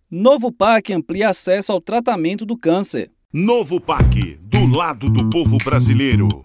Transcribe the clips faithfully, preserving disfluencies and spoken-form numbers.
Novo P A C amplia acesso ao tratamento do câncer. Novo P A C, do lado do povo brasileiro.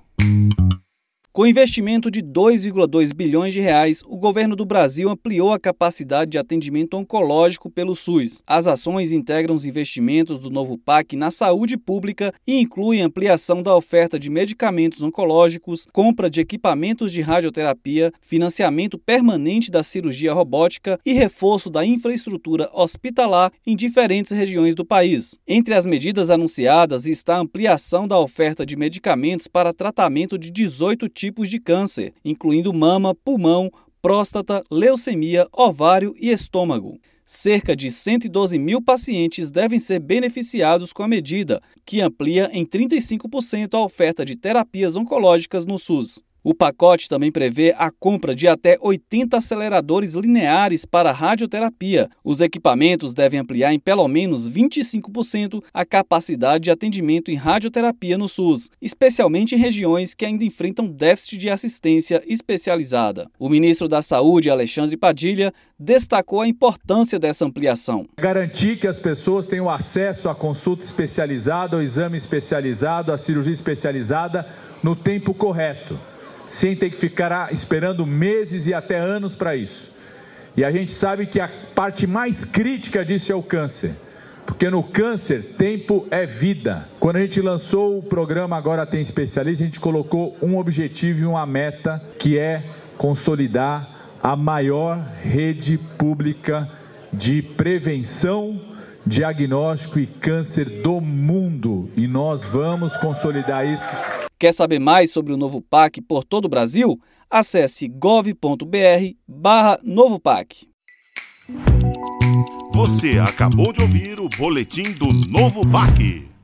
Com investimento de dois vírgula dois bilhões de reais, o governo do Brasil ampliou a capacidade de atendimento oncológico pelo SUS. As ações integram os investimentos do novo P A C na saúde pública e incluem ampliação da oferta de medicamentos oncológicos, compra de equipamentos de radioterapia, financiamento permanente da cirurgia robótica e reforço da infraestrutura hospitalar em diferentes regiões do país. Entre as medidas anunciadas está a ampliação da oferta de medicamentos para tratamento de dezoito tipos tipos de câncer, incluindo mama, pulmão, próstata, leucemia, ovário e estômago. Cerca de cento e doze mil pacientes devem ser beneficiados com a medida, que amplia em trinta e cinco por cento a oferta de terapias oncológicas no SUS. O pacote também prevê a compra de até oitenta aceleradores lineares para radioterapia. Os equipamentos devem ampliar em pelo menos vinte e cinco por cento a capacidade de atendimento em radioterapia no SUS, especialmente em regiões que ainda enfrentam déficit de assistência especializada. O ministro da Saúde, Alexandre Padilha, destacou a importância dessa ampliação. Garantir que as pessoas tenham acesso à consulta especializada, ao exame especializado, à cirurgia especializada no tempo correto, sem ter que ficar esperando meses e até anos para isso. E a gente sabe que a parte mais crítica disso é o câncer, porque no câncer, tempo é vida. Quando a gente lançou o programa Agora Tem Especialista, a gente colocou um objetivo e uma meta, que é consolidar a maior rede pública de prevenção, diagnóstico e câncer do mundo. E nós vamos consolidar isso. Quer saber mais sobre o novo P A C por todo o Brasil? Acesse gov ponto br barra novo P A C. Você acabou de ouvir o boletim do Novo P A C.